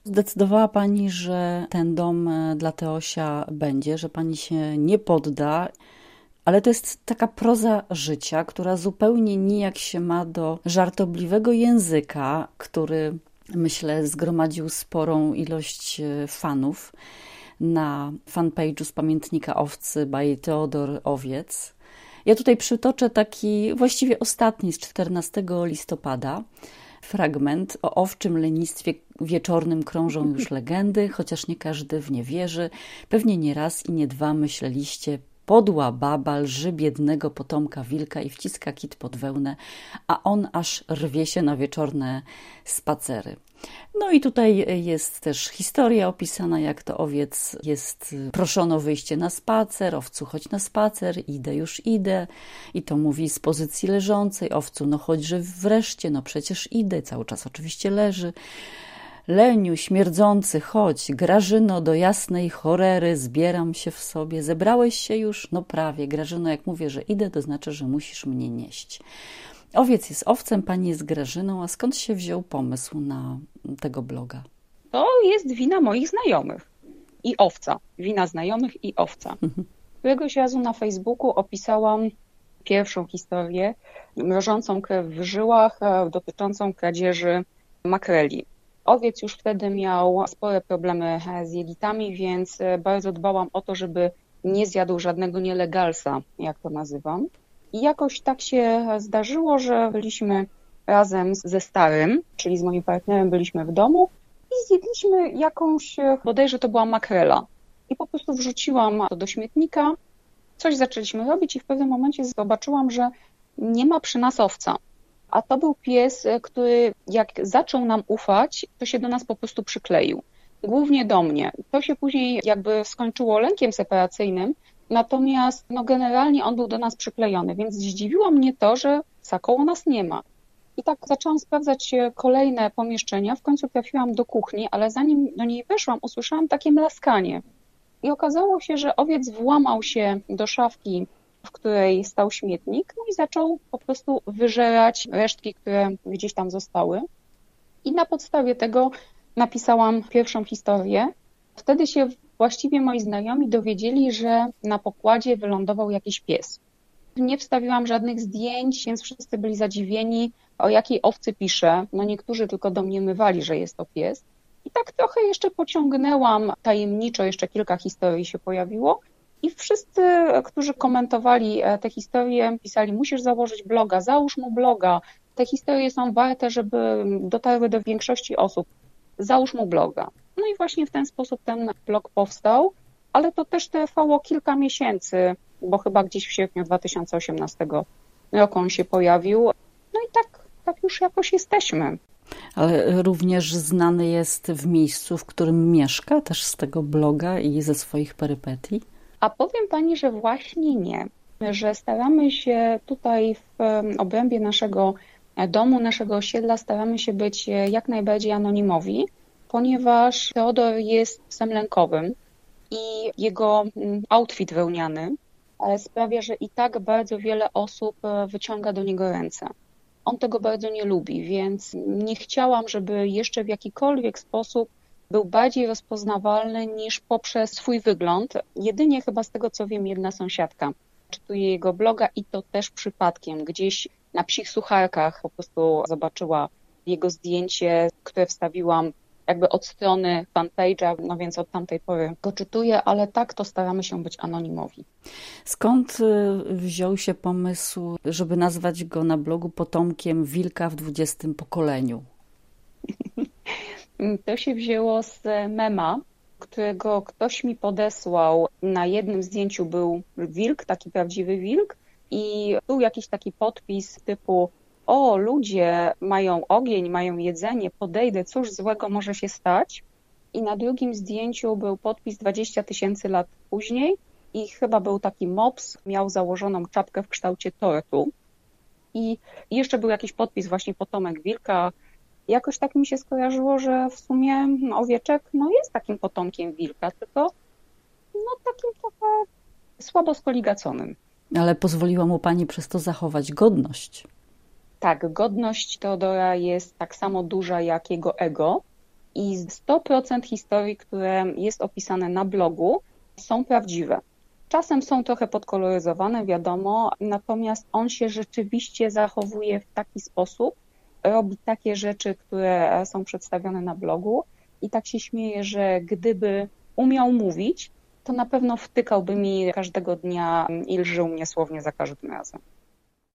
Zdecydowała Pani, że ten dom dla Teosia będzie, że Pani się nie podda, ale to jest taka proza życia, która zupełnie nijak się ma do żartobliwego języka, który, myślę, zgromadził sporą ilość fanów na fanpage'u z Pamiętnika Owcy by Teodor Owiec. Ja tutaj przytoczę taki właściwie ostatni z 14 listopada fragment. O owczym lenistwie wieczornym krążą już legendy, chociaż nie każdy w nie wierzy. Pewnie nie raz i nie dwa myśleliście, podła baba lży biednego potomka wilka i wciska kit pod wełnę, a on aż rwie się na wieczorne spacery. No i tutaj jest też historia opisana, jak to owiec jest proszony o wyjście na spacer. Owcu, chodź na spacer, idę, już idę. I to mówi z pozycji leżącej. Owcu, no chodźże wreszcie, no przecież idę. Cały czas oczywiście leży. Leniu, śmierdzący, chodź, Grażyno, do jasnej chorery, zbieram się w sobie. Zebrałeś się już? No prawie. Grażyno, jak mówię, że idę, to znaczy, że musisz mnie nieść. Owiec jest owcem, pani jest Grażyną, a skąd się wziął pomysł na tego bloga? To jest wina moich znajomych i owca. Wina znajomych i owca. Któregoś razu na Facebooku opisałam pierwszą historię mrożącą krew w żyłach dotyczącą kradzieży makreli. Owiec już wtedy miał spore problemy z jelitami, więc bardzo dbałam o to, żeby nie zjadł żadnego nielegalsa, jak to nazywam. I jakoś tak się zdarzyło, że byliśmy razem ze starym, czyli z moim partnerem byliśmy w domu i zjedliśmy jakąś, bodajże to była makrela. I po prostu wrzuciłam to do śmietnika, coś zaczęliśmy robić i w pewnym momencie zobaczyłam, że nie ma przy nas owca. A to był pies, który jak zaczął nam ufać, to się do nas po prostu przykleił. Głównie do mnie. To się później jakby skończyło lękiem separacyjnym, natomiast no generalnie on był do nas przyklejony, więc zdziwiło mnie to, że psa koło nas nie ma. I tak zaczęłam sprawdzać kolejne pomieszczenia. W końcu trafiłam do kuchni, ale zanim do niej weszłam, usłyszałam takie mlaskanie. I okazało się, że owiec włamał się do szafki, w której stał śmietnik, no i zaczął po prostu wyżerać resztki, które gdzieś tam zostały. I na podstawie tego napisałam pierwszą historię. Wtedy się właściwie moi znajomi dowiedzieli, że na pokładzie wylądował jakiś pies. Nie wstawiłam żadnych zdjęć, więc wszyscy byli zadziwieni, o jakiej owcy piszę. No niektórzy tylko domniemywali, że jest to pies. I tak trochę jeszcze pociągnęłam tajemniczo, jeszcze kilka historii się pojawiło. I wszyscy, którzy komentowali te historie, pisali, musisz założyć bloga, załóż mu bloga. Te historie są warte, żeby dotarły do większości osób. Załóż mu bloga. No i właśnie w ten sposób ten blog powstał, ale to też trwało kilka miesięcy, bo chyba gdzieś w sierpniu 2018 roku on się pojawił. No i tak już jakoś jesteśmy. Ale również znany jest w miejscu, w którym mieszka, też z tego bloga i ze swoich perypetii? A powiem Pani, że właśnie nie, że staramy się tutaj w obrębie naszego domu, naszego osiedla, staramy się być jak najbardziej anonimowi, ponieważ Teodor jest psem lękowym i jego outfit wełniany sprawia, że i tak bardzo wiele osób wyciąga do niego ręce. On tego bardzo nie lubi, więc nie chciałam, żeby jeszcze w jakikolwiek sposób był bardziej rozpoznawalny niż poprzez swój wygląd. Jedynie chyba z tego, co wiem, jedna sąsiadka czytuje jego bloga i to też przypadkiem. Gdzieś na Psich Sucharkach po prostu zobaczyła jego zdjęcie, które wstawiłam jakby od strony fanpage'a, no więc od tamtej pory go czytuję, ale tak to staramy się być anonimowi. Skąd wziął się pomysł, żeby nazwać go na blogu potomkiem wilka w 20 pokoleniu? To się wzięło z mema, którego ktoś mi podesłał. Na jednym zdjęciu był wilk, taki prawdziwy wilk i był jakiś taki podpis typu o, ludzie mają ogień, mają jedzenie, podejdę, cóż złego może się stać. I na drugim zdjęciu był podpis 20 000 lat później i chyba był taki mops, miał założoną czapkę w kształcie tortu. I jeszcze był jakiś podpis właśnie potomek wilka. Jakoś tak mi się skojarzyło, że w sumie owieczek jest takim potomkiem wilka, tylko takim trochę słabo skoligaconym. Ale pozwoliła mu pani przez to zachować godność. Tak, godność Teodora jest tak samo duża jak jego ego I 100% historii, które jest opisane na blogu, są prawdziwe. Czasem są trochę podkoloryzowane, wiadomo, natomiast on się rzeczywiście zachowuje w taki sposób, robi takie rzeczy, które są przedstawione na blogu i tak się śmieję, że gdyby umiał mówić, to na pewno wtykałby mi każdego dnia i lżył mnie słownie za każdym razem.